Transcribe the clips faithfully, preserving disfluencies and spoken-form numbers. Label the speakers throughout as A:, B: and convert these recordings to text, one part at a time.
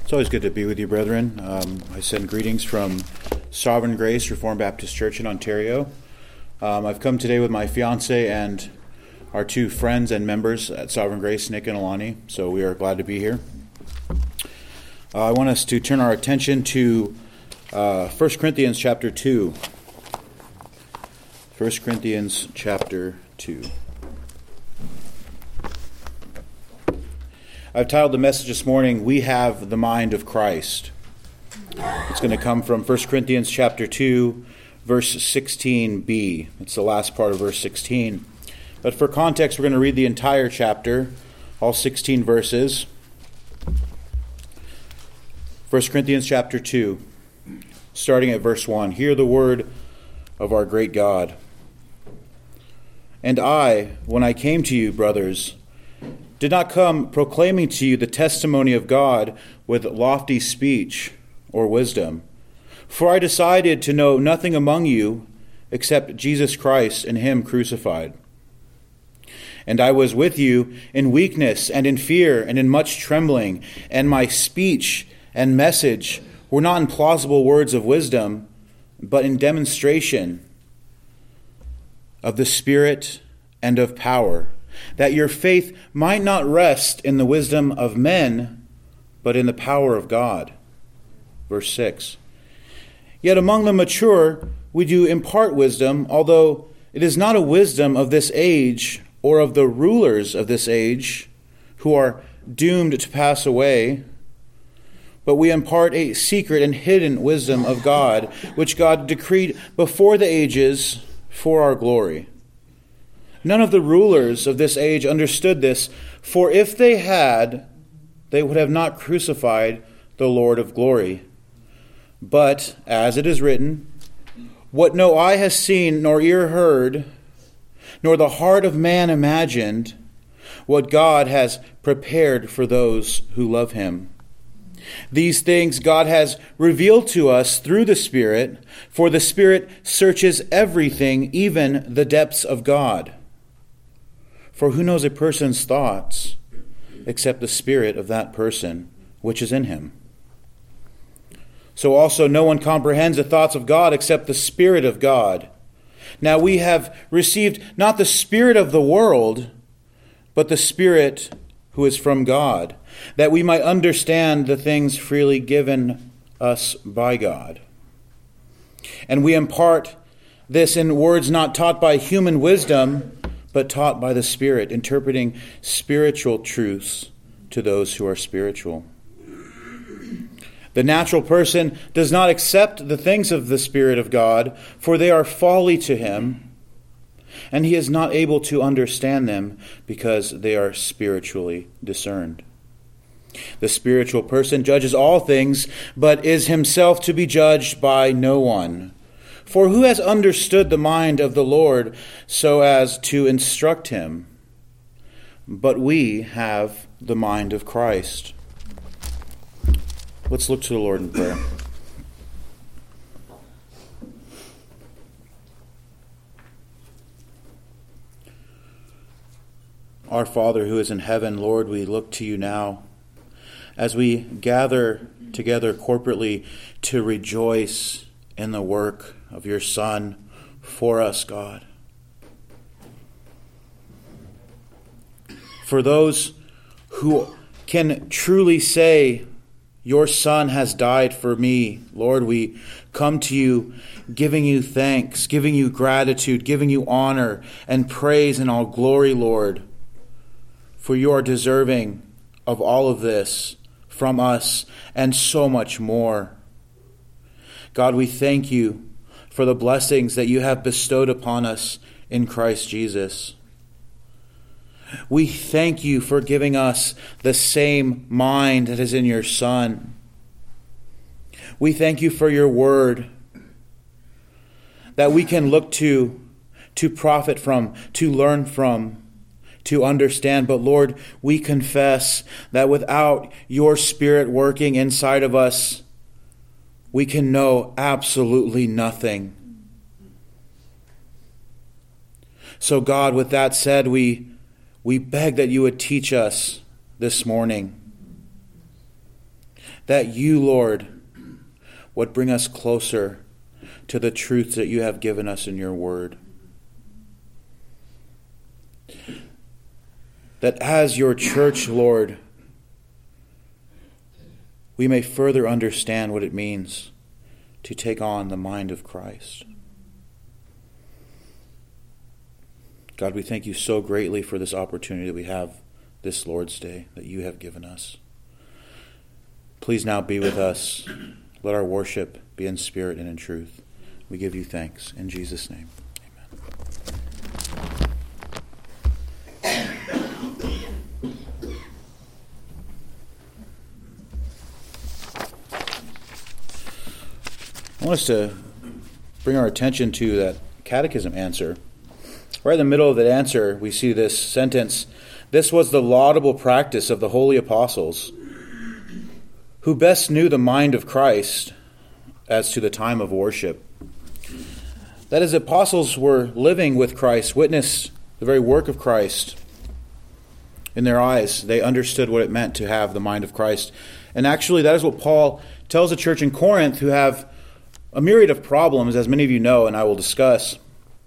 A: It's always good to be with you, brethren. Um, I send greetings from Sovereign Grace Reformed Baptist Church in Ontario. Um, I've come today with my fiance and our two friends and members at Sovereign Grace, Nick and Alani, so we are glad to be here. Uh, I want us to turn our attention to uh, First Corinthians chapter two. First Corinthians chapter two. I've titled the message this morning, We Have the Mind of Christ. It's going to come from First Corinthians chapter two, verse sixteen b. It's the last part of verse sixteen. But for context, we're going to read the entire chapter, all sixteen verses. First Corinthians chapter two, starting at verse one. Hear the word of our great God. And I, when I came to you, brothers, did not come proclaiming to you the testimony of God with lofty speech or wisdom. For I decided to know nothing among you except Jesus Christ and him crucified. And I was with you in weakness and in fear and in much trembling, and my speech and message were not in plausible words of wisdom, but in demonstration of the Spirit and of power, that your faith might not rest in the wisdom of men, but in the power of God. Verse six. Yet among the mature we do impart wisdom, although it is not a wisdom of this age or of the rulers of this age who are doomed to pass away, but we impart a secret and hidden wisdom of God, which God decreed before the ages for our glory. None of the rulers of this age understood this, for if they had, they would have not crucified the Lord of glory. But, as it is written, what no eye has seen, nor ear heard, nor the heart of man imagined, what God has prepared for those who love him. These things God has revealed to us through the Spirit, for the Spirit searches everything, even the depths of God. For who knows a person's thoughts except the spirit of that person which is in him? So also no one comprehends the thoughts of God except the Spirit of God. Now we have received not the spirit of the world, but the Spirit who is from God, that we might understand the things freely given us by God. And we impart this in words not taught by human wisdom, but taught by the Spirit, interpreting spiritual truths to those who are spiritual. The natural person does not accept the things of the Spirit of God, for they are folly to him, and he is not able to understand them because they are spiritually discerned. The spiritual person judges all things, but is himself to be judged by no one. For who has understood the mind of the Lord so as to instruct him? But we have the mind of Christ. Let's look to the Lord in prayer. Our Father who is in heaven, Lord, we look to you now as we gather together corporately to rejoice in the work of your Son for us, God. For those who can truly say, your Son has died for me, Lord, we come to you giving you thanks, giving you gratitude, giving you honor and praise and all glory, Lord, for you are deserving of all of this from us and so much more. God, we thank you for the blessings that you have bestowed upon us in Christ Jesus. We thank you for giving us the same mind that is in your Son. We thank you for your word that we can look to, to profit from, to learn from, to understand. But Lord, we confess that without your Spirit working inside of us, we can know absolutely nothing. So God, with that said, we we beg that you would teach us this morning. that you, Lord, would bring us closer to the truths that you have given us in your word. That as your church, Lord, we may further understand what it means to take on the mind of Christ. God, we thank you so greatly for this opportunity that we have this Lord's Day that you have given us. Please now be with us. Let our worship be in spirit and in truth. We give you thanks. In Jesus' name, amen. I want us to bring our attention to that catechism answer. Right in the middle of that answer, we see this sentence, "This was the laudable practice of the holy apostles, who best knew the mind of Christ as to the time of worship." That is, apostles were living with Christ, witnessed the very work of Christ. In their eyes, they understood what it meant to have the mind of Christ. And actually, that is what Paul tells the church in Corinth, who have a myriad of problems, as many of you know, and I will discuss,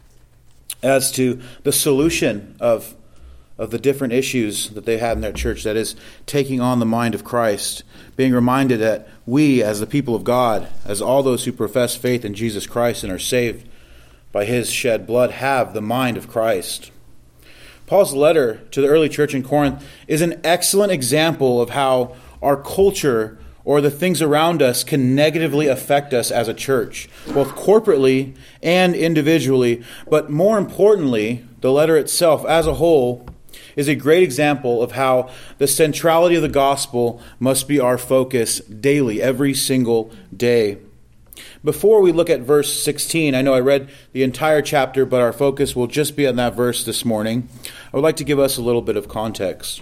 A: as to the solution of, of the different issues that they had in their church. That is, taking on the mind of Christ, being reminded that we, as the people of God, as all those who profess faith in Jesus Christ and are saved by his shed blood, have the mind of Christ. Paul's letter to the early church in Corinth is an excellent example of how our culture or the things around us can negatively affect us as a church, both corporately and individually. But more importantly, the letter itself as a whole is a great example of how the centrality of the gospel must be our focus daily, every single day. Before we look at verse sixteen, I know I read the entire chapter, but our focus will just be on that verse this morning. I would like to give us a little bit of context.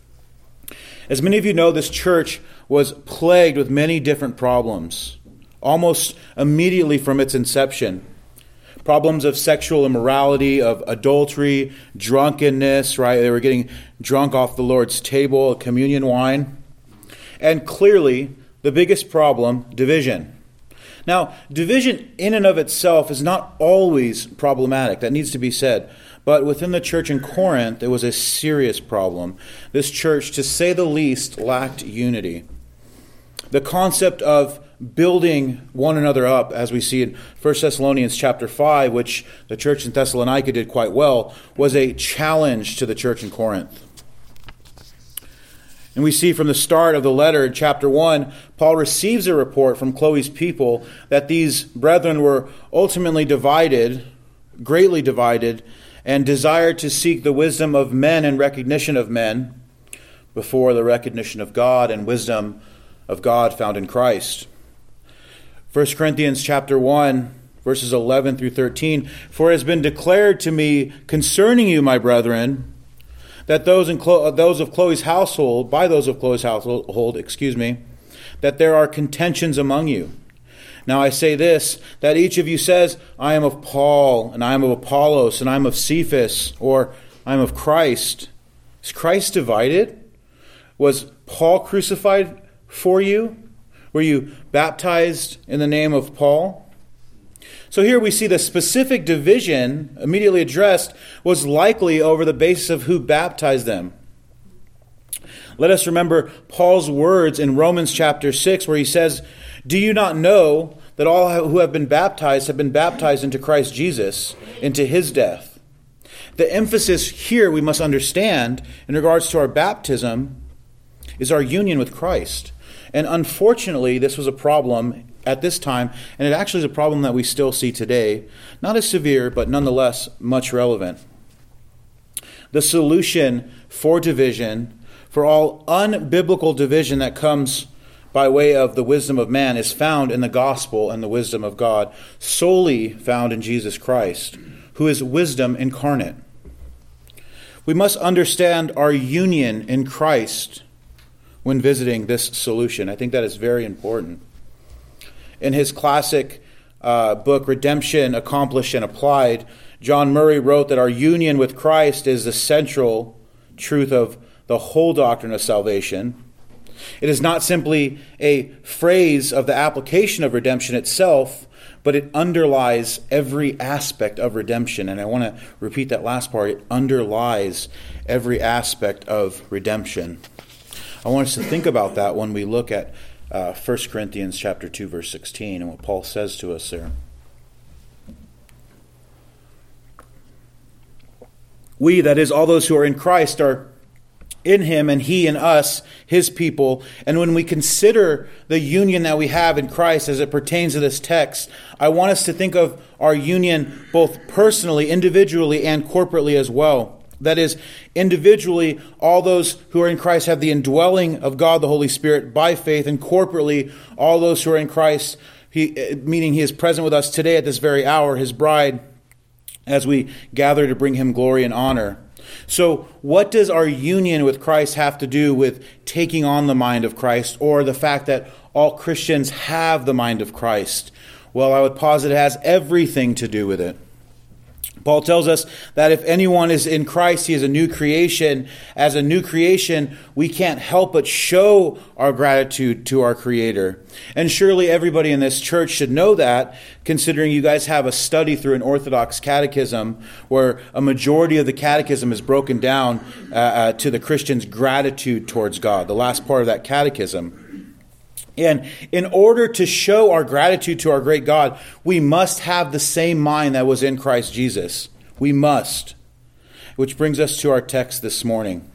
A: As many of you know, this church was plagued with many different problems, almost immediately from its inception. Problems of sexual immorality, of adultery, drunkenness, right? They were getting drunk off the Lord's table, communion wine. And clearly, the biggest problem, division. Now, division in and of itself is not always problematic. That needs to be said. But within the church in Corinth, it was a serious problem. This church, to say the least, lacked unity. The concept of building one another up, as we see in First Thessalonians chapter five, which the church in Thessalonica did quite well, was a challenge to the church in Corinth. And we see from the start of the letter in chapter one, Paul receives a report from Chloe's people that these brethren were ultimately divided, greatly divided, and desired to seek the wisdom of men and recognition of men before the recognition of God and wisdom of God found in Christ. First Corinthians chapter one, verses eleven through thirteen, "For it has been declared to me concerning you, my brethren, that those in Chlo- those of Chloe's household, by those of Chloe's household, excuse me, that there are contentions among you. Now I say this, that each of you says, I am of Paul, and I am of Apollos, and I am of Cephas, or I am of Christ. Is Christ divided? Was Paul crucified for you? Were you baptized in the name of Paul?" So here we see the specific division immediately addressed was likely over the basis of who baptized them. Let us remember Paul's words in Romans chapter six, where he says, "Do you not know that all who have been baptized have been baptized into Christ Jesus, into his death?" The emphasis here we must understand in regards to our baptism is our union with Christ. And unfortunately, this was a problem at this time, and it actually is a problem that we still see today. Not as severe, but nonetheless much relevant. The solution for division, for all unbiblical division that comes by way of the wisdom of man, is found in the gospel and the wisdom of God, solely found in Jesus Christ, who is wisdom incarnate. We must understand our union in Christ when visiting this solution. I think that is very important. In his classic uh, book, Redemption, Accomplished and Applied, John Murray wrote that our union with Christ is the central truth of the whole doctrine of salvation. It is not simply a phrase of the application of redemption itself, but it underlies every aspect of redemption. And I want to repeat that last part. It underlies every aspect of redemption. I want us to think about that when we look at uh, First Corinthians chapter two, verse sixteen, and what Paul says to us there. We, that is, all those who are in Christ, are in him and he in us, his people. And when we consider the union that we have in Christ as it pertains to this text, I want us to think of our union both personally, individually, and corporately as well. That is, individually, all those who are in Christ have the indwelling of God the Holy Spirit by faith, and corporately, all those who are in Christ, he, meaning he is present with us today at this very hour, his bride, as we gather to bring him glory and honor. So what does our union with Christ have to do with taking on the mind of Christ, or the fact that all Christians have the mind of Christ? Well, I would posit it has everything to do with it. Paul tells us that if anyone is in Christ, he is a new creation. As a new creation, we can't help but show our gratitude to our Creator. And surely everybody in this church should know that, considering you guys have a study through an Orthodox catechism where a majority of the catechism is broken down uh, uh, to the Christian's gratitude towards God, the last part of that catechism. And in order to show our gratitude to our great God, we must have the same mind that was in Christ Jesus. We must. Which brings us to our text this morning.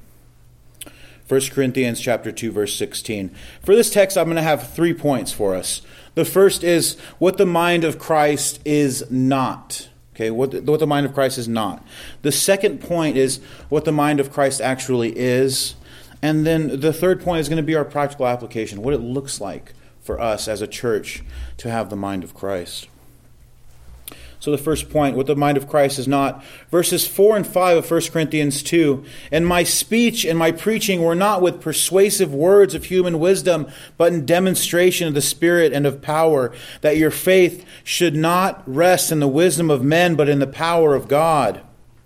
A: First Corinthians chapter two, verse sixteen. For this text, I'm going to have three points for us. The first is what the mind of Christ is not. Okay, what the, what the mind of Christ is not. The second point is what the mind of Christ actually is. And then the third point is going to be our practical application, what it looks like for us as a church to have the mind of Christ. So the first point, what the mind of Christ is not. Verses four and five of First Corinthians two. And my speech and my preaching were not with persuasive words of human wisdom, but in demonstration of the Spirit and of power, that your faith should not rest in the wisdom of men, but in the power of God.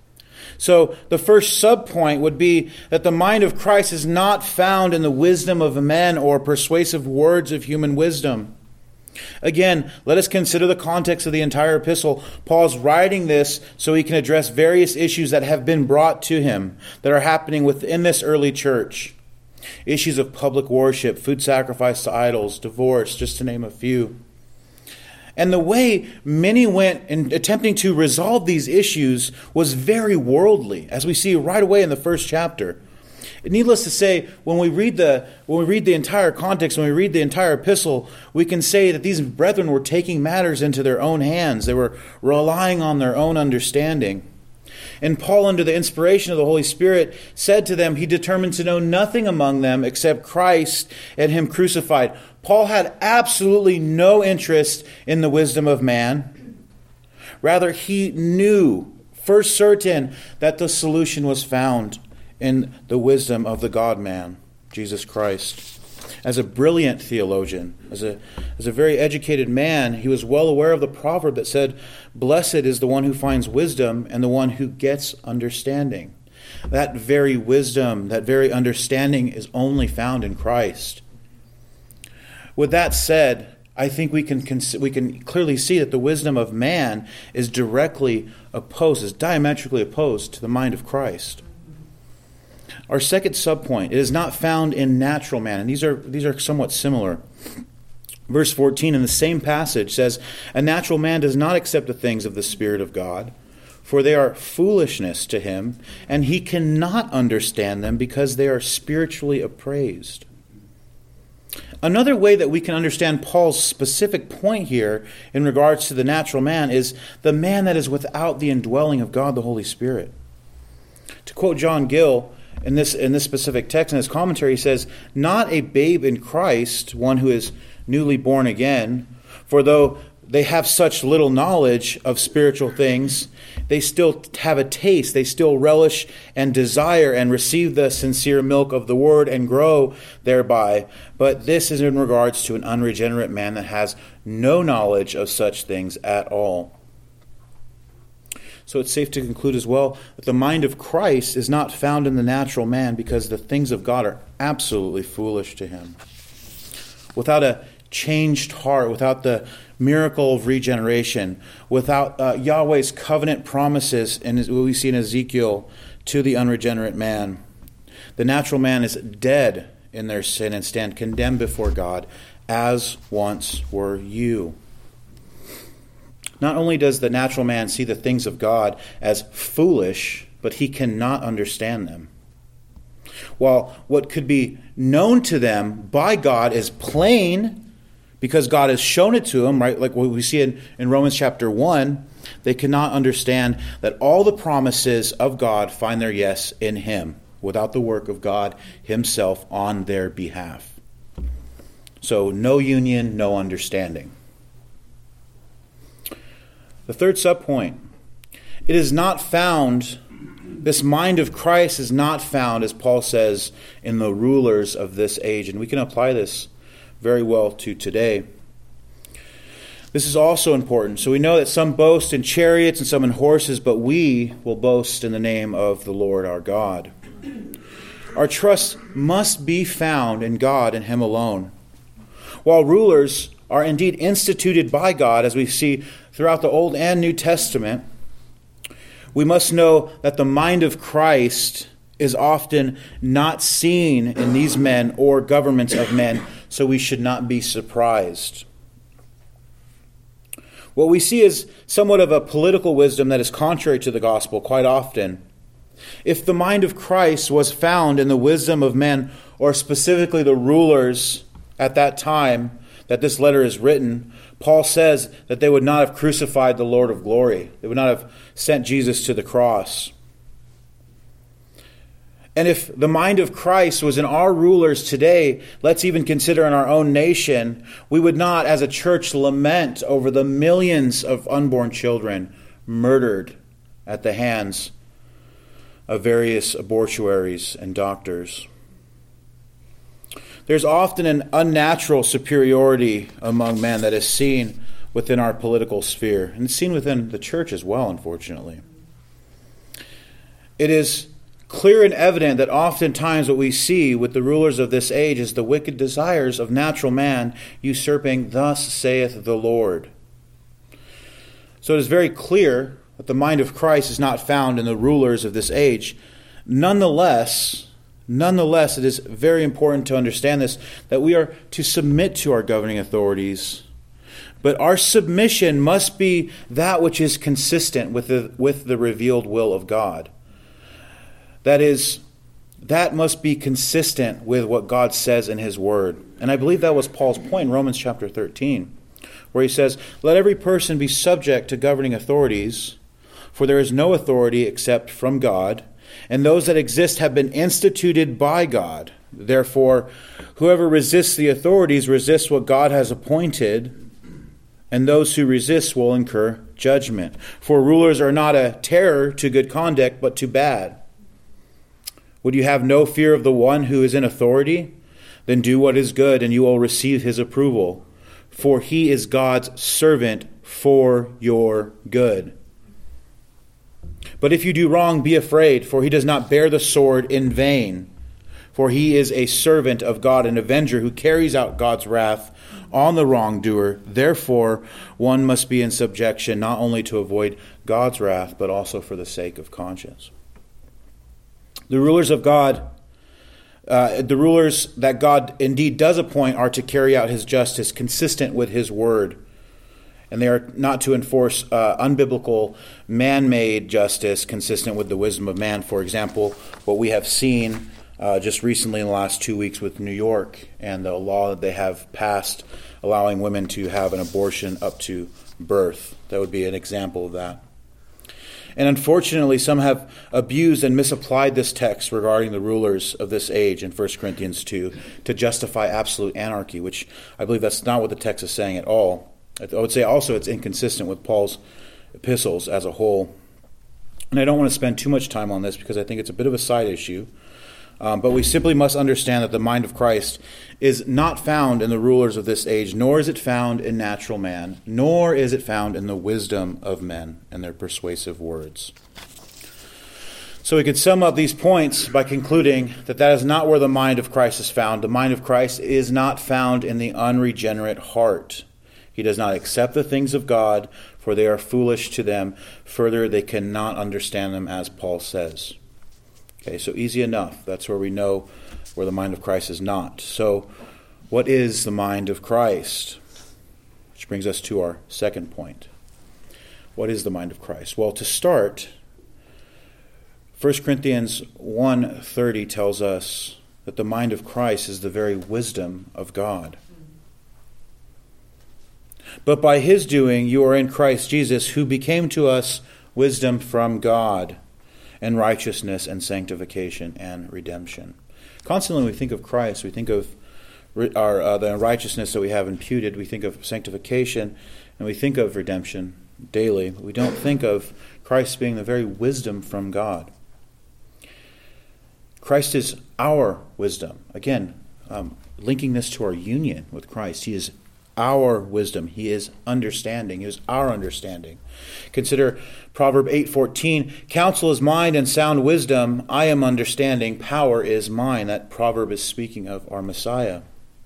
A: So the first subpoint would be that the mind of Christ is not found in the wisdom of men or persuasive words of human wisdom. Again, let us consider the context of the entire epistle. Paul's writing this so he can address various issues that have been brought to him that are happening within this early church. Issues of public worship, food sacrifice to idols, divorce, just to name a few. And the way many went in attempting to resolve these issues was very worldly, as we see right away in the first chapter. Needless to say, when we read the when we read the entire context, when we read the entire epistle, we can say that these brethren were taking matters into their own hands. They were relying on their own understanding. And Paul, under the inspiration of the Holy Spirit, said to them, he determined to know nothing among them except Christ and him crucified. Paul had absolutely no interest in the wisdom of man. Rather, he knew for certain that the solution was found in the wisdom of the God-man, Jesus Christ. As a brilliant theologian, as a, as a very educated man, he was well aware of the proverb that said, "Blessed is the one who finds wisdom and the one who gets understanding." That very wisdom, that very understanding is only found in Christ. With that said, I think we can we can clearly see that the wisdom of man is directly opposed, is diametrically opposed to the mind of Christ. Our second subpoint, it is not found in natural man, and these are these are somewhat similar. Verse fourteen in the same passage says, "A natural man does not accept the things of the Spirit of God, for they are foolishness to him, and he cannot understand them because they are spiritually appraised." Another way that we can understand Paul's specific point here in regards to the natural man is the man that is without the indwelling of God the Holy Spirit. To quote John Gill, in this in this specific text, in his commentary, he says, "Not a babe in Christ, one who is newly born again, for though they have such little knowledge of spiritual things, they still have a taste, they still relish and desire and receive the sincere milk of the word and grow thereby. But this is in regards to an unregenerate man that has no knowledge of such things at all." So it's safe to conclude as well that the mind of Christ is not found in the natural man because the things of God are absolutely foolish to him. Without a changed heart, without the miracle of regeneration, without uh, Yahweh's covenant promises, and what we see in Ezekiel, to the unregenerate man, the natural man is dead in their sin and stand condemned before God, as once were you. Not only does the natural man see the things of God as foolish, but he cannot understand them. While what could be known to them by God is plain, because God has shown it to them, right? Like what we see in, in Romans chapter one, they cannot understand that all the promises of God find their yes in him, without the work of God himself on their behalf. So no union, no understanding. The third subpoint, it is not found, this mind of Christ is not found, as Paul says, in the rulers of this age. And we can apply this very well to today. This is also important. So we know that some boast in chariots and some in horses, but we will boast in the name of the Lord our God. Our trust must be found in God and him alone. While rulers are indeed instituted by God, as we see throughout the Old and New Testament, we must know that the mind of Christ is often not seen in these men or governments of men, so we should not be surprised. What we see is somewhat of a political wisdom that is contrary to the gospel quite often. If the mind of Christ was found in the wisdom of men, or specifically the rulers at that time that this letter is written, Paul says that they would not have crucified the Lord of glory. They would not have sent Jesus to the cross. And if the mind of Christ was in our rulers today, let's even consider in our own nation, we would not, as a church, lament over the millions of unborn children murdered at the hands of various abortuaries and doctors. There's often an unnatural superiority among men that is seen within our political sphere, and it's seen within the church as well, unfortunately. It is clear and evident that oftentimes what we see with the rulers of this age is the wicked desires of natural man usurping, "Thus saith the Lord." So it is very clear that the mind of Christ is not found in the rulers of this age. Nonetheless, nonetheless, it is very important to understand this, that we are to submit to our governing authorities. But our submission must be that which is consistent with the, with the revealed will of God. That is, that must be consistent with what God says in his word. And I believe that was Paul's point in Romans chapter thirteen, where he says, "Let every person be subject to governing authorities, for there is no authority except from God, and those that exist have been instituted by God. Therefore, whoever resists the authorities resists what God has appointed, and those who resist will incur judgment. For rulers are not a terror to good conduct, but to bad. Would you have no fear of the one who is in authority? Then do what is good, and you will receive his approval. For he is God's servant for your good. But if you do wrong, be afraid, for he does not bear the sword in vain. For he is a servant of God, an avenger who carries out God's wrath on the wrongdoer. Therefore, one must be in subjection, not only to avoid God's wrath, but also for the sake of conscience." The rulers of God, uh, the rulers that God indeed does appoint, are to carry out his justice consistent with his word. And they are not to enforce uh, unbiblical man-made justice consistent with the wisdom of man. For example, what we have seen uh, just recently in the last two weeks with New York and the law that they have passed allowing women to have an abortion up to birth. That would be an example of that. And unfortunately, some have abused and misapplied this text regarding the rulers of this age in First Corinthians two to justify absolute anarchy, which I believe that's not what the text is saying at all. I would say also it's inconsistent with Paul's epistles as a whole. And I don't want to spend too much time on this because I think it's a bit of a side issue. Um, but we simply must understand that the mind of Christ is not found in the rulers of this age, nor is it found in natural man, nor is it found in the wisdom of men and their persuasive words. So we could sum up these points by concluding that that is not where the mind of Christ is found. The mind of Christ is not found in the unregenerate heart. He does not accept the things of God, for they are foolish to them. Further, they cannot understand them, as Paul says. Okay, so easy enough. That's where we know where the mind of Christ is not. So, what is the mind of Christ? Which brings us to our second point. What is the mind of Christ? Well, to start, First Corinthians one thirty tells us that the mind of Christ is the very wisdom of God. But by his doing you are in Christ Jesus, who became to us wisdom from God, and righteousness and sanctification and redemption. Constantly when we think of Christ, we think of our uh, the righteousness that we have imputed, we think of sanctification, and we think of redemption daily. We don't think of Christ being the very wisdom from God. Christ is our wisdom. Again, um, linking this to our union with Christ. He is our wisdom. He is understanding. He is our understanding. Consider Proverbs eight fourteen. Counsel is mine and sound wisdom. I am understanding. Power is mine. That proverb is speaking of our Messiah.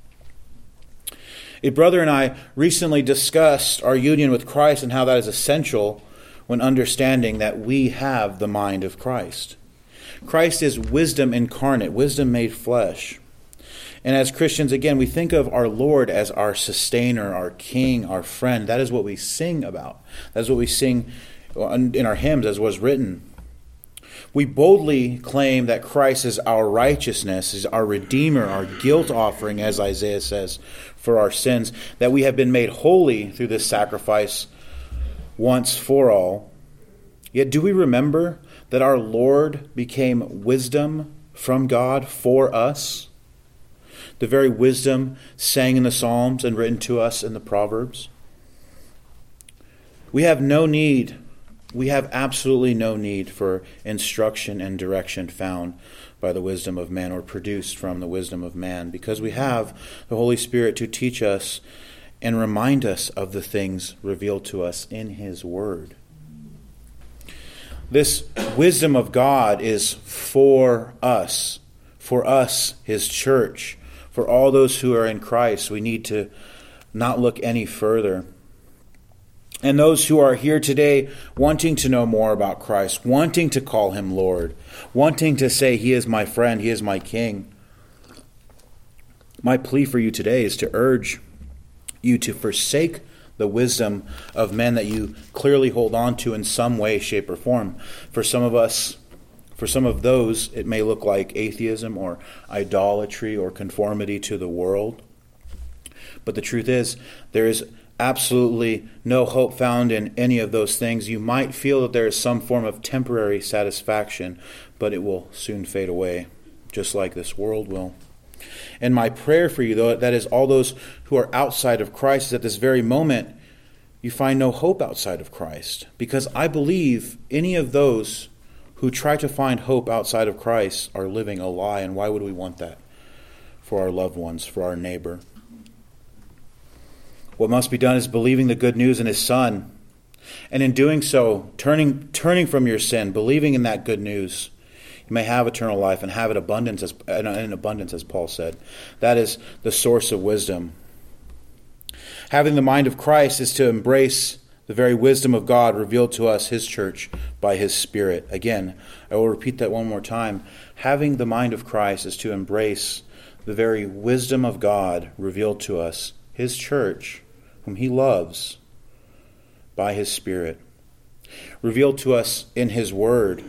A: A brother and I recently discussed our union with Christ and how that is essential when understanding that we have the mind of Christ. Christ is wisdom incarnate, wisdom made flesh. And as Christians, again, we think of our Lord as our sustainer, our king, our friend. That is what we sing about. That is what we sing in our hymns, as was written. We boldly claim that Christ is our righteousness, is our Redeemer, our guilt offering, as Isaiah says, for our sins, that we have been made holy through this sacrifice once for all. Yet do we remember that our Lord became wisdom from God for us? The very wisdom sang in the Psalms and written to us in the Proverbs. We have no need, we have absolutely no need for instruction and direction found by the wisdom of man or produced from the wisdom of man, because we have the Holy Spirit to teach us and remind us of the things revealed to us in His Word. This wisdom of God is for us, for us, His church, for all those who are in Christ. We need to not look any further. And those who are here today wanting to know more about Christ, wanting to call Him Lord, wanting to say He is my friend, He is my King. My plea for you today is to urge you to forsake the wisdom of men that you clearly hold on to in some way, shape, or form. For some of us, for some of those, it may look like atheism or idolatry or conformity to the world. But the truth is, there is absolutely no hope found in any of those things. You might feel that there is some form of temporary satisfaction, but it will soon fade away, just like this world will. And my prayer for you, though, that is all those who are outside of Christ, is at this very moment you find no hope outside of Christ. Because I believe any of those who try to find hope outside of Christ are living a lie. And why would we want that for our loved ones, for our neighbor? What must be done is believing the good news in His Son. And in doing so, turning turning from your sin, believing in that good news, you may have eternal life and have it abundance as, in abundance, as Paul said. That is the source of wisdom. Having the mind of Christ is to embrace the very wisdom of God revealed to us, His church, by His Spirit. Again, I will repeat that one more time. Having the mind of Christ is to embrace the very wisdom of God revealed to us, His church, whom He loves, by His Spirit, revealed to us in His Word.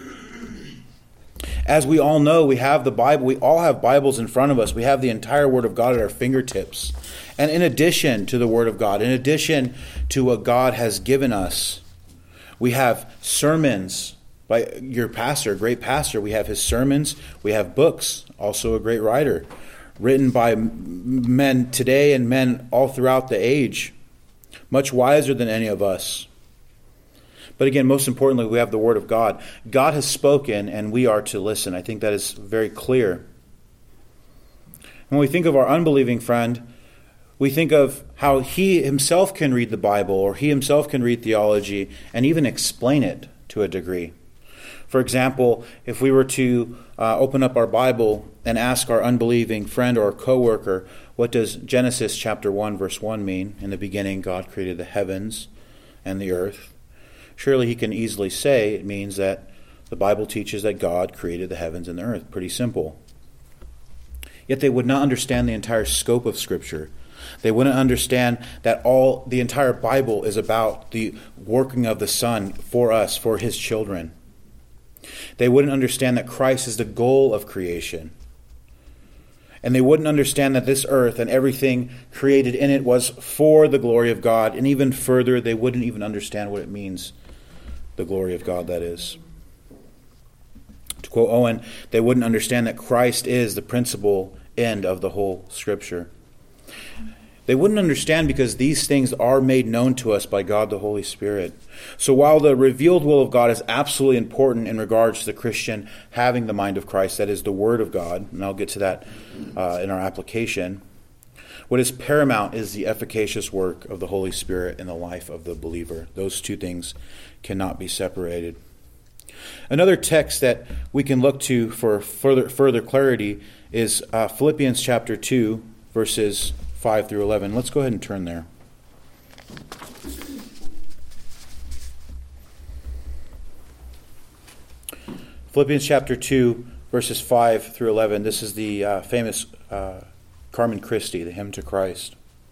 A: As we all know, we have the Bible. We all have Bibles in front of us. We have the entire Word of God at our fingertips. And in addition to the Word of God, in addition to what God has given us, we have sermons by your pastor, a great pastor. We have his sermons. We have books, also a great writer, written by men today and men all throughout the age, much wiser than any of us. But again, most importantly, we have the Word of God. God has spoken, and we are to listen. I think that is very clear. When we think of our unbelieving friend, we think of how he himself can read the Bible, or he himself can read theology, and even explain it to a degree. For example, if we were to uh, open up our Bible and ask our unbelieving friend or coworker, what does Genesis chapter one verse one mean? In the beginning, God created the heavens and the earth. Surely he can easily say it means that the Bible teaches that God created the heavens and the earth. Pretty simple. Yet they would not understand the entire scope of Scripture. They wouldn't understand that all the entire Bible is about the working of the Son for us, for his children. They wouldn't understand that Christ is the goal of creation. And they wouldn't understand that this earth and everything created in it was for the glory of God. And even further, they wouldn't even understand what it means, the glory of God, that is. To quote Owen, they wouldn't understand that Christ is the principal end of the whole Scripture. They wouldn't understand because these things are made known to us by God the Holy Spirit. So while the revealed will of God is absolutely important in regards to the Christian having the mind of Christ, that is the Word of God, and I'll get to that uh, in our application, what is paramount is the efficacious work of the Holy Spirit in the life of the believer. Those two things cannot be separated. Another text that we can look to for further further clarity is uh, Philippians chapter two, verses five through eleven. Let's go ahead and turn there. Philippians chapter two, verses five through eleven. This is the uh, famous uh, Carmen Christi, the hymn to Christ.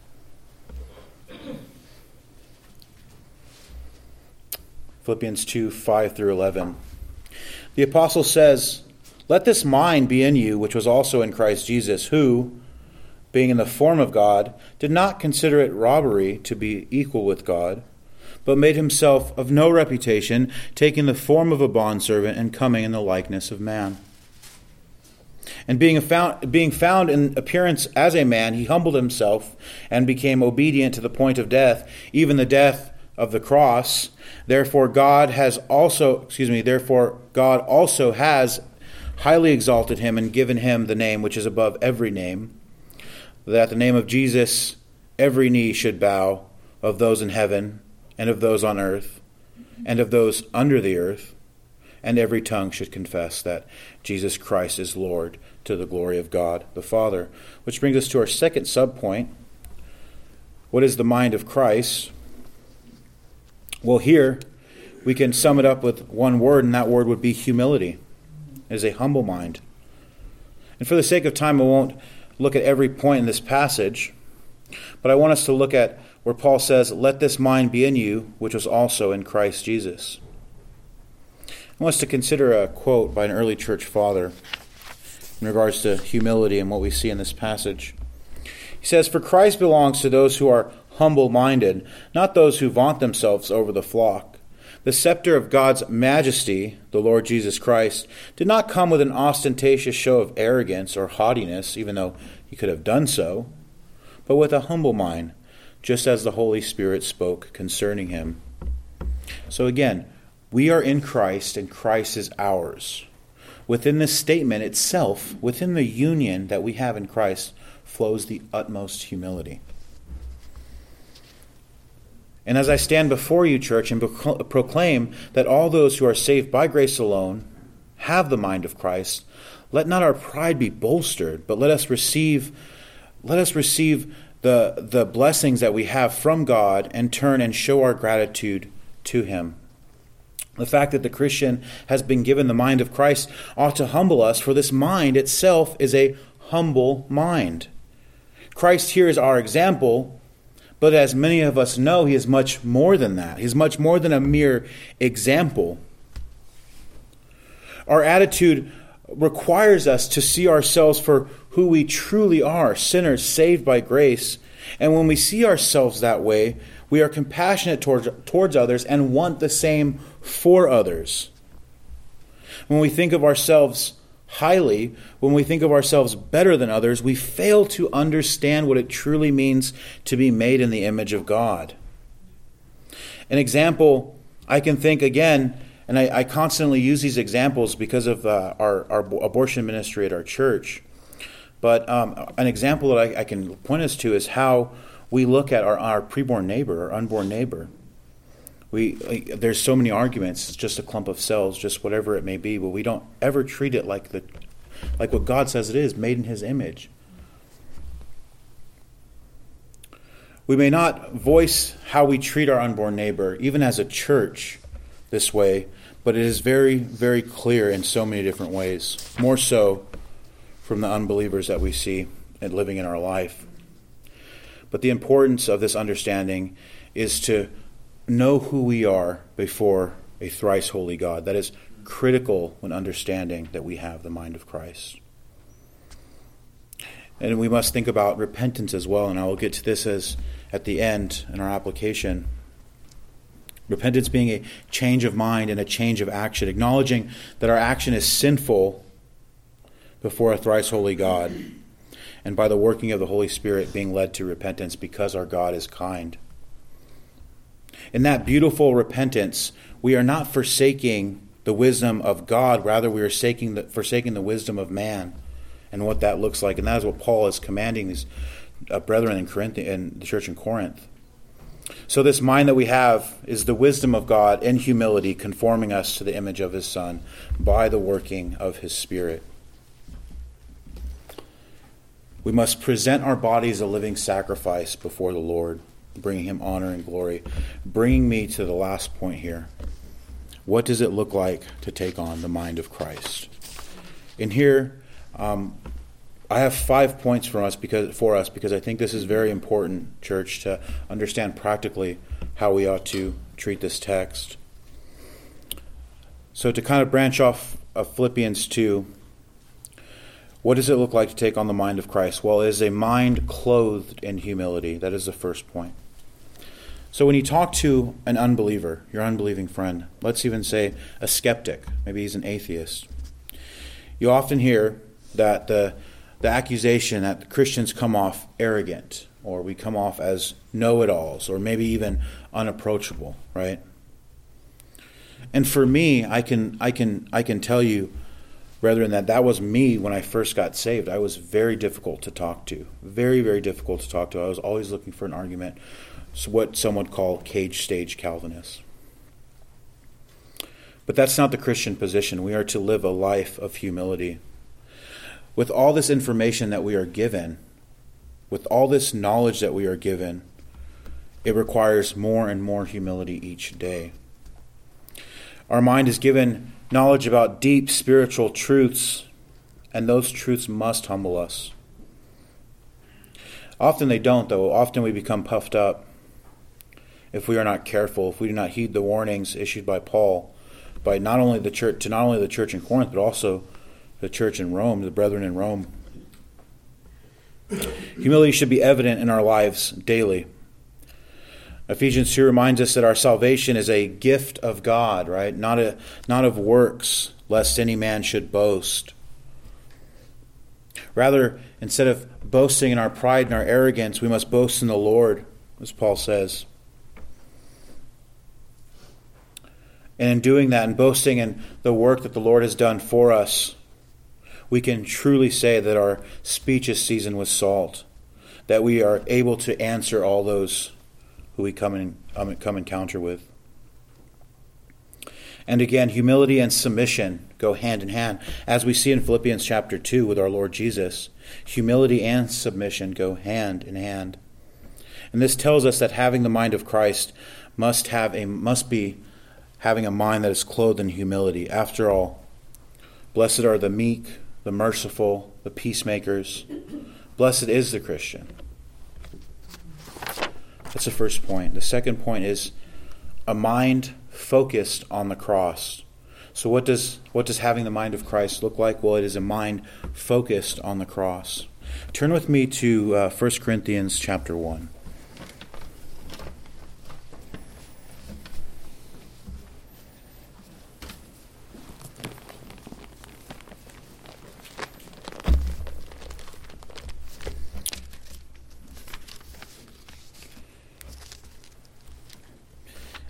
A: Philippians two, five through eleven. The apostle says, "Let this mind be in you, which was also in Christ Jesus, who, being in the form of God, did not consider it robbery to be equal with God, but made himself of no reputation, taking the form of a bondservant and coming in the likeness of man. And being found, being found in appearance as a man, he humbled himself and became obedient to the point of death, even the death of the cross. Therefore God has also, excuse me, therefore God also has highly exalted him and given him the name which is above every name, that at the name of Jesus every knee should bow, of those in heaven and of those on earth and of those under the earth, and every tongue should confess that Jesus Christ is Lord, to the glory of God the Father." Which brings us to our second subpoint. What is the mind of Christ? Well, here we can sum it up with one word, and that word would be humility. It is a humble mind. And for the sake of time, I won't look at every point in this passage, but I want us to look at where Paul says, "Let this mind be in you, which was also in Christ Jesus." I want us to consider a quote by an early church father in regards to humility and what we see in this passage. He says, "For Christ belongs to those who are humble-minded, not those who vaunt themselves over the flock. The scepter of God's majesty, the Lord Jesus Christ, did not come with an ostentatious show of arrogance or haughtiness, even though he could have done so, but with a humble mind, just as the Holy Spirit spoke concerning him." So again, we are in Christ and Christ is ours. Within this statement itself, within the union that we have in Christ, flows the utmost humility. And as I stand before you, church, and proclaim that all those who are saved by grace alone have the mind of Christ, let not our pride be bolstered, but let us receive, let us receive the, the blessings that we have from God and turn and show our gratitude to him. The fact that the Christian has been given the mind of Christ ought to humble us, for this mind itself is a humble mind. Christ here is our example, but as many of us know, he is much more than that. He's much more than a mere example. Our attitude requires us to see ourselves for who we truly are, sinners saved by grace. And when we see ourselves that way, we are compassionate towards, towards others and want the same for others. When we think of ourselves highly, when we think of ourselves better than others, we fail to understand what it truly means to be made in the image of God. An example I can think again, and I, I constantly use these examples because of uh, our, our abortion ministry at our church. But um, an example that I, I can point us to is how we look at our, our preborn neighbor, our unborn neighbor. We like, there's so many arguments. It's just a clump of cells, just whatever it may be. But we don't ever treat it like the like what God says it is, made in His image. We may not voice how we treat our unborn neighbor, even as a church, this way, but it is very, very clear in so many different ways. More so from the unbelievers that we see and living in our life. But the importance of this understanding is to know who we are before a thrice holy God. That is critical when understanding that we have the mind of Christ. And we must think about repentance as well, and I will get to this as at the end in our application. Repentance being a change of mind and a change of action, acknowledging that our action is sinful before a thrice holy God, and by the working of the Holy Spirit being led to repentance because our God is kind. In that beautiful repentance, we are not forsaking the wisdom of God, rather we are forsaking the, forsaking the wisdom of man and what that looks like. And that is what Paul is commanding these uh, brethren in Corinth, in the church in Corinth. So this mind that we have is the wisdom of God in humility, conforming us to the image of His Son by the working of His Spirit. We must present our bodies a living sacrifice before the Lord, bringing Him honor and glory. Bringing me to the last point here. What does it look like to take on the mind of Christ? In here, um, I have five points for us because for us because I think this is very important, church, to understand practically how we ought to treat this text. So to kind of branch off of Philippians two, what does it look like to take on the mind of Christ? Well, it is a mind clothed in humility. That is the first point. So when you talk to an unbeliever, your unbelieving friend, let's even say a skeptic, maybe he's an atheist, you often hear that the the accusation that Christians come off arrogant, or we come off as know-it-alls, or maybe even unapproachable, right? And for me, I can I can I can tell you, brethren, that that was me when I first got saved. I was very difficult to talk to, very very difficult to talk to. I was always looking for an argument. So what some would call cage stage Calvinists. But that's not the Christian position. We are to live a life of humility. With all this information that we are given, with all this knowledge that we are given, it requires more and more humility each day. Our mind is given knowledge about deep spiritual truths, and those truths must humble us. Often they don't, though. Often we become puffed up if we are not careful, if we do not heed the warnings issued by Paul, by not only the church to not only the church in Corinth, but also the church in Rome, the brethren in Rome. Humility should be evident in our lives daily. Ephesians two reminds us that our salvation is a gift of God, right? Not a not of works, lest any man should boast. Rather, instead of boasting in our pride and our arrogance, we must boast in the Lord, as Paul says. And in doing that and boasting in the work that the Lord has done for us, we can truly say that our speech is seasoned with salt, that we are able to answer all those who we come in um, come encounter with. And again, humility and submission go hand in hand. As we see in Philippians chapter two with our Lord Jesus, humility and submission go hand in hand. And this tells us that having the mind of Christ must have a must be having a mind that is clothed in humility. After all, blessed are the meek, the merciful, the peacemakers. Blessed is the Christian. That's the first point. The second point is a mind focused on the cross. So what does what does having the mind of Christ look like? Well, it is a mind focused on the cross. Turn with me to uh, First Corinthians chapter one.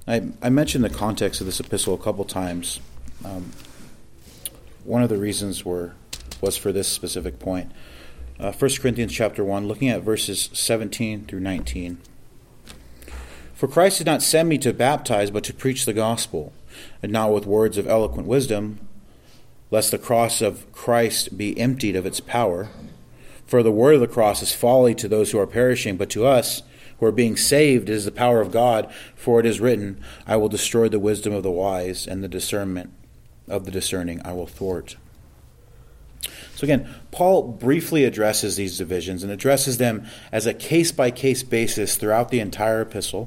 A: I, I mentioned the context of this epistle a couple times. Um, one of the reasons were was for this specific point. Uh, First Corinthians chapter one, looking at verses seventeen through nineteen. For Christ did not send me to baptize, but to preach the gospel, and not with words of eloquent wisdom, lest the cross of Christ be emptied of its power. For the word of the cross is folly to those who are perishing, but to us who are being saved it is the power of God. For it is written, I will destroy the wisdom of the wise, and the discernment of the discerning I will thwart. So again, Paul briefly addresses these divisions and addresses them as a case-by-case basis throughout the entire epistle.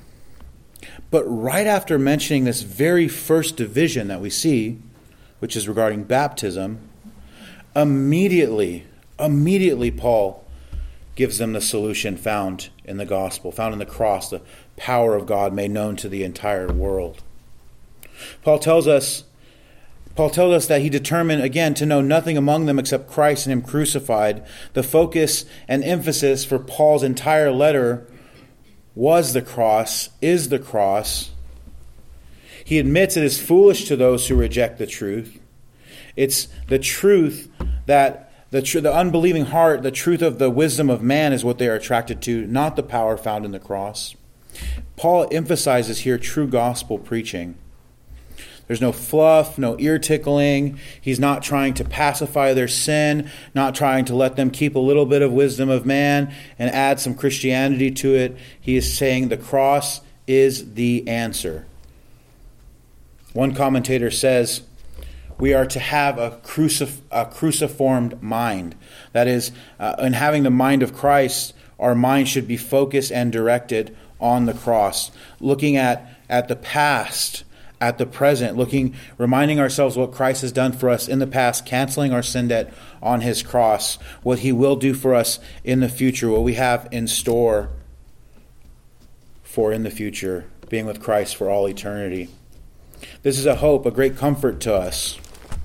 A: But right after mentioning this very first division that we see, which is regarding baptism, immediately, immediately Paul gives them the solution found in the gospel, found in the cross, the power of God made known to the entire world. Paul tells us Paul tells us that he determined, again, to know nothing among them except Christ and him crucified. The focus and emphasis for Paul's entire letter was the cross, is the cross. He admits it is foolish to those who reject the truth. It's the truth that the, tr- the unbelieving heart, the truth of the wisdom of man is what they are attracted to, not the power found in the cross. Paul emphasizes here true gospel preaching. There's no fluff, no ear tickling. He's not trying to pacify their sin, not trying to let them keep a little bit of wisdom of man and add some Christianity to it. He is saying the cross is the answer. One commentator says, we are to have a, crucif- a cruciformed mind. That is, uh, in having the mind of Christ, our mind should be focused and directed on the cross, looking at, at the past, at the present, looking, reminding ourselves what Christ has done for us in the past, canceling our sin debt on his cross, what he will do for us in the future, what we have in store for in the future, being with Christ for all eternity. This is a hope, a great comfort to us.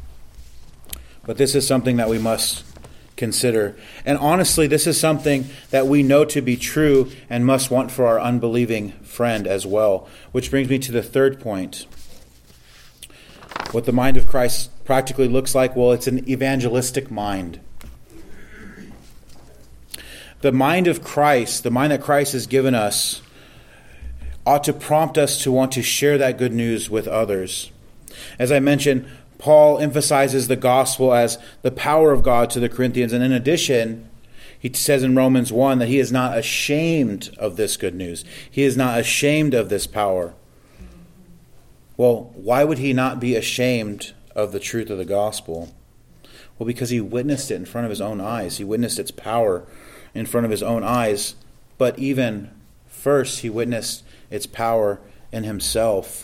A: But this is something that we must consider. And honestly, this is something that we know to be true and must want for our unbelieving friend as well. Which brings me to the third point. What the mind of Christ practically looks like, well, it's an evangelistic mind. The mind of Christ, the mind that Christ has given us, ought to prompt us to want to share that good news with others. As I mentioned, Paul emphasizes the gospel as the power of God to the Corinthians. And in addition, he says in Romans one that he is not ashamed of this good news. He is not ashamed of this power. Well, why would he not be ashamed of the truth of the gospel? Well, because he witnessed it in front of his own eyes. He witnessed its power in front of his own eyes. But even first, he witnessed its power in himself.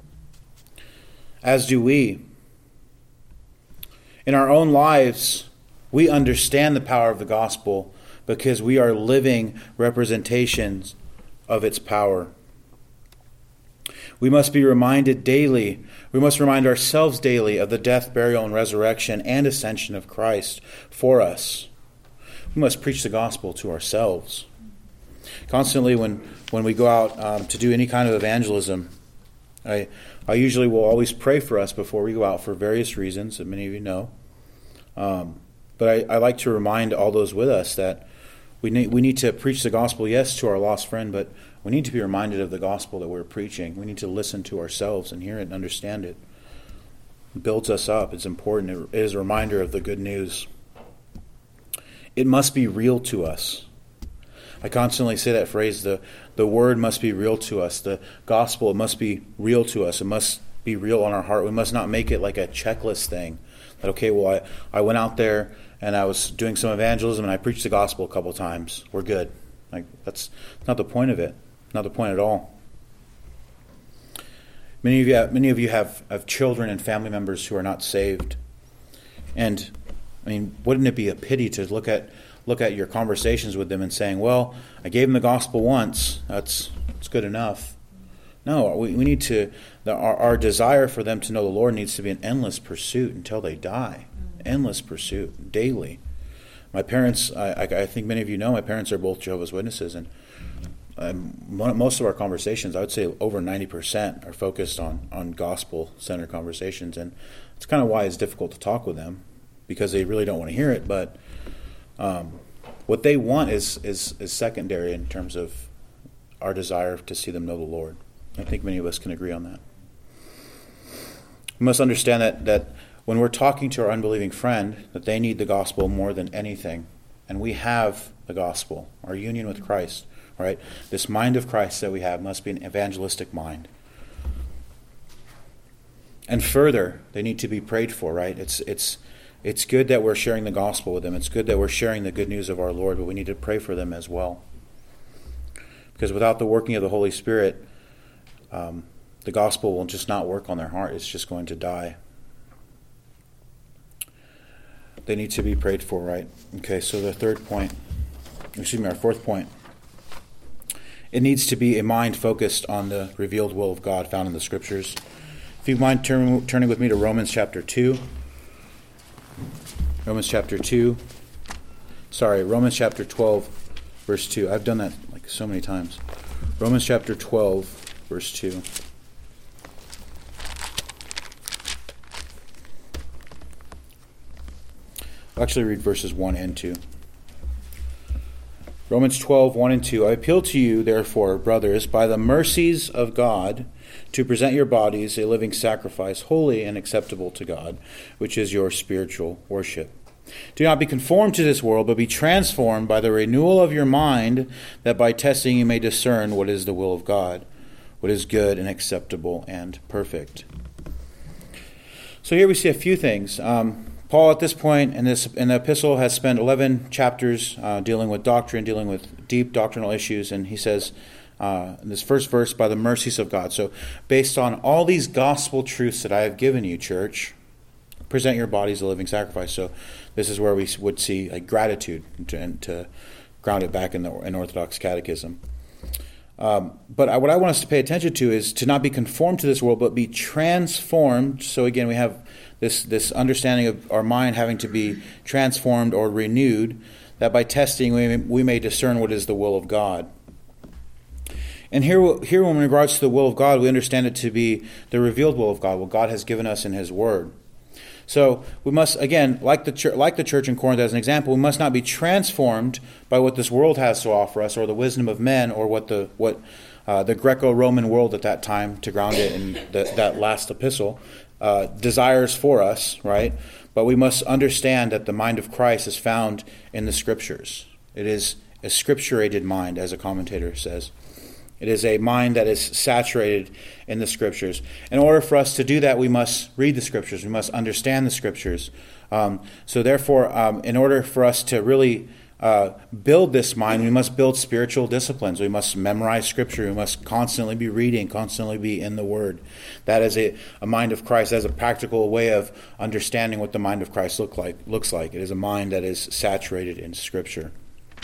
A: As do we. In our own lives, we understand the power of the gospel because we are living representations of its power. We must be reminded daily, we must remind ourselves daily of the death, burial, and resurrection and ascension of Christ for us. We must preach the gospel to ourselves. Constantly when, when we go out um, to do any kind of evangelism, I, I usually will always pray for us before we go out for various reasons that many of you know. Um, but I, I like to remind all those with us that we need, we need to preach the gospel, yes, to our lost friend, but we need to be reminded of the gospel that we're preaching. We need to listen to ourselves and hear it and understand it. It builds us up. It's important. It is a reminder of the good news. It must be real to us. I constantly say that phrase, the, the word must be real to us. The gospel, it must be real to us. It must be real on our heart. We must not make it like a checklist thing. That, okay, well, I, I went out there and I was doing some evangelism and I preached the gospel a couple times. We're good. Like, that's not the point of it. Not the point at all. Many of you have, many of you have, have children and family members who are not saved. And, I mean, wouldn't it be a pity to look at look at your conversations with them and saying, well, I gave them the gospel once. That's, that's good enough. No, we, we need to, the, our, our desire for them to know the Lord needs to be an endless pursuit until they die. Endless pursuit, daily. My parents, I, I, I think many of you know, my parents are both Jehovah's Witnesses, and um, most of our conversations, I would say over ninety percent, are focused on, on gospel-centered conversations. And it's kind of why it's difficult to talk with them, because they really don't want to hear it. But um, what they want is, is, is secondary in terms of our desire to see them know the Lord. I think many of us can agree on that. We must understand that, that when we're talking to our unbelieving friend, that they need the gospel more than anything. And we have the gospel, our union with Christ, right? This mind of Christ that we have must be an evangelistic mind. And further, they need to be prayed for, right? It's it's it's good that we're sharing the gospel with them. It's good that we're sharing the good news of our Lord, but we need to pray for them as well. Because without the working of the Holy Spirit, um, the gospel will just not work on their heart. It's just going to die. They need to be prayed for, right? Okay, so the third point, excuse me, our fourth point. It needs to be a mind focused on the revealed will of God found in the Scriptures. If you mind turn, turning with me to Romans chapter two. Romans chapter two. Sorry, Romans chapter twelve, verse two. I've done that like so many times. Romans chapter twelve, verse two. I'll actually read verses one and two. Romans twelve, one and two. I appeal to you, therefore, brothers, by the mercies of God, to present your bodies a living sacrifice, holy and acceptable to God, which is your spiritual worship. Do not be conformed to this world, but be transformed by the renewal of your mind, that by testing you may discern what is the will of God, what is good and acceptable and perfect. So here we see a few things. Um, Paul, at this point in this in the epistle, has spent eleven chapters uh, dealing with doctrine, dealing with deep doctrinal issues, and he says uh, in this first verse, by the mercies of God. So based on all these gospel truths that I have given you, church, present your bodies a living sacrifice. So this is where we would see a gratitude, to, and to ground it back in the in Orthodox catechism. Um, but I, what I want us to pay attention to is to not be conformed to this world, but be transformed. So again, we have this this understanding of our mind having to be transformed or renewed, that by testing we may, we may discern what is the will of God. And here, here, in regards to the will of God, we understand it to be the revealed will of God, what God has given us in His Word. So we must, again, like the church, like the church in Corinth as an example, we must not be transformed by what this world has to offer us, or the wisdom of men, or what the what uh, the Greco-Roman world at that time, to ground it in the, that last epistle, uh, desires for us, right? But we must understand that the mind of Christ is found in the Scriptures. It is a scripturated mind, as a commentator says. It is a mind that is saturated in the Scriptures. In order for us to do that, we must read the Scriptures. We must understand the Scriptures. Um, so therefore, um, in order for us to really uh, build this mind, we must build spiritual disciplines. We must memorize Scripture. We must constantly be reading, constantly be in the Word. That is a, a mind of Christ. That is a practical way of understanding what the mind of Christ look like, looks like. It is a mind that is saturated in Scripture.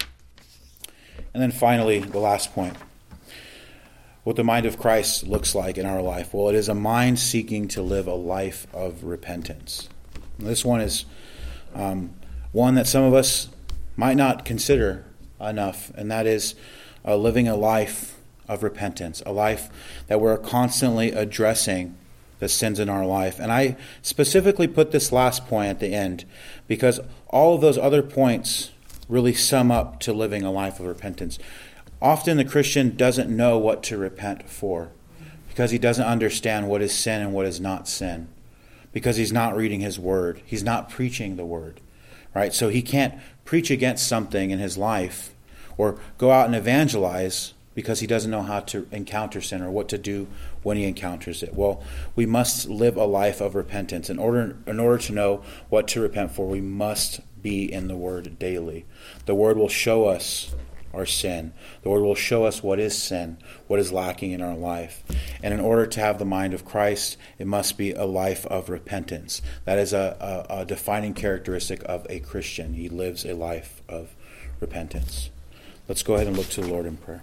A: And then finally, the last point. What the mind of Christ looks like in our life. Well, it is a mind seeking to live a life of repentance. And this one is um, one that some of us might not consider enough, and that is uh, living a life of repentance, a life that we're constantly addressing the sins in our life. And I specifically put this last point at the end because all of those other points really sum up to living a life of repentance. Often the Christian doesn't know what to repent for because he doesn't understand what is sin and what is not sin, because he's not reading his Word. He's not preaching the Word, right? So he can't preach against something in his life or go out and evangelize because he doesn't know how to encounter sin or what to do when he encounters it. Well, we must live a life of repentance. In order, in order to know what to repent for, we must be in the Word daily. The Word will show us our sin. The Lord will show us what is sin, what is lacking in our life. And in order to have the mind of Christ, it must be a life of repentance. That is a, a, a defining characteristic of a Christian. He lives a life of repentance. Let's go ahead and look to the Lord in prayer.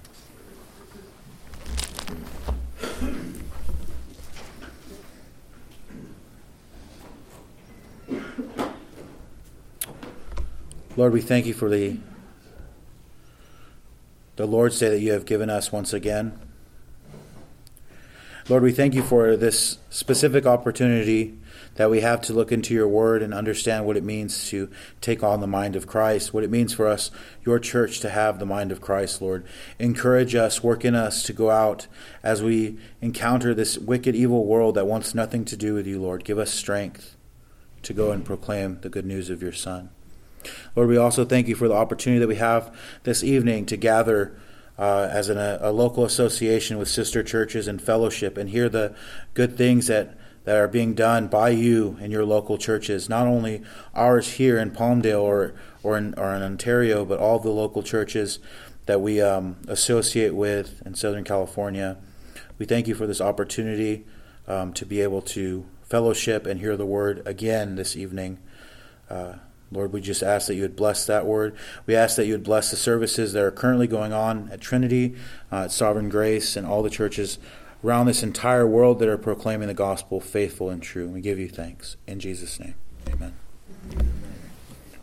A: Lord, we thank you for the the Lord's Day that you have given us once again. Lord, we thank you for this specific opportunity that we have to look into your word and understand what it means to take on the mind of Christ, what it means for us, your church, to have the mind of Christ, Lord. Encourage us, work in us to go out as we encounter this wicked, evil world that wants nothing to do with you, Lord. Give us strength to go and proclaim the good news of your Son. Lord, we also thank you for the opportunity that we have this evening to gather uh, as an, a, a local association with sister churches and fellowship and hear the good things that that are being done by you in your local churches, not only ours here in Palmdale or or in, or in Ontario, but all the local churches that we um, associate with in Southern California. We thank you for this opportunity um, to be able to fellowship and hear the word again this evening. Uh, Lord, we just ask that you would bless that word. We ask that you would bless the services that are currently going on at Trinity, uh, at Sovereign Grace, and all the churches around this entire world that are proclaiming the gospel faithful and true. We give you thanks. In Jesus' name, amen.